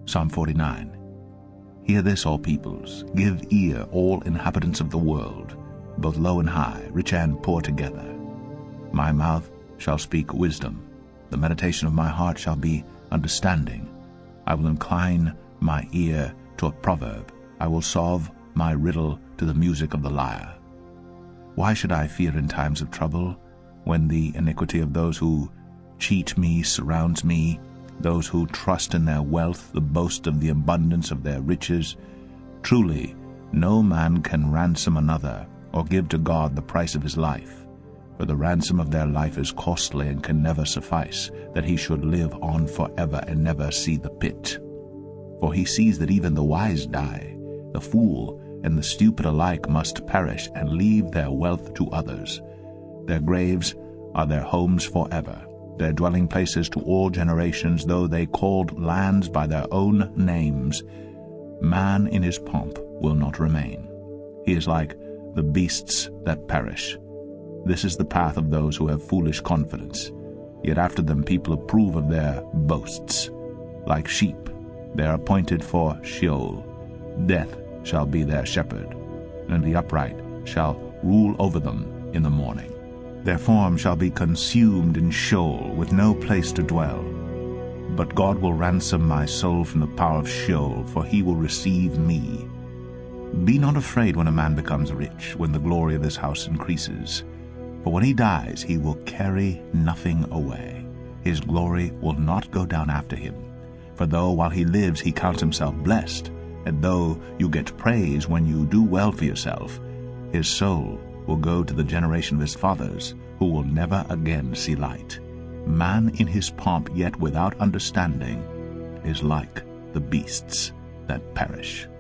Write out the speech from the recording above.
Psalm 49. Hear this, all peoples, give ear, all inhabitants of the world, both low and high, rich and poor together. My mouth shall speak wisdom, the meditation of my heart shall be understanding. I will incline my ear to a proverb, I will solve my riddle to the music of the lyre. Why should I fear in times of trouble, when the iniquity of those who cheat me surrounds me, those who trust in their wealth, the boast of the abundance of their riches? Truly, no man can ransom another, or give to God the price of his life. For the ransom of their life is costly and can never suffice, that he should live on forever and never see the pit. For he sees that even the wise die, the fool and the stupid alike must perish and leave their wealth to others. Their graves are their homes forever, their dwelling places to all generations, though they called lands by their own names. Man in his pomp will not remain. He is like the beasts that perish. This is the path of those who have foolish confidence. Yet after them people approve of their boasts. Like sheep, they are appointed for Sheol. Death shall be their shepherd, and the upright shall rule over them in the morning. Their form shall be consumed in Sheol, with no place to dwell. But God will ransom my soul from the power of Sheol, for he will receive me. Be not afraid when a man becomes rich, when the glory of his house increases. For when he dies, he will carry nothing away. His glory will not go down after him. For though while he lives he counts himself blessed, and though you get praise when you do well for yourself, his soul will go to the generation of his fathers, who will never again see light. Man in his pomp, yet without understanding, is like the beasts that perish.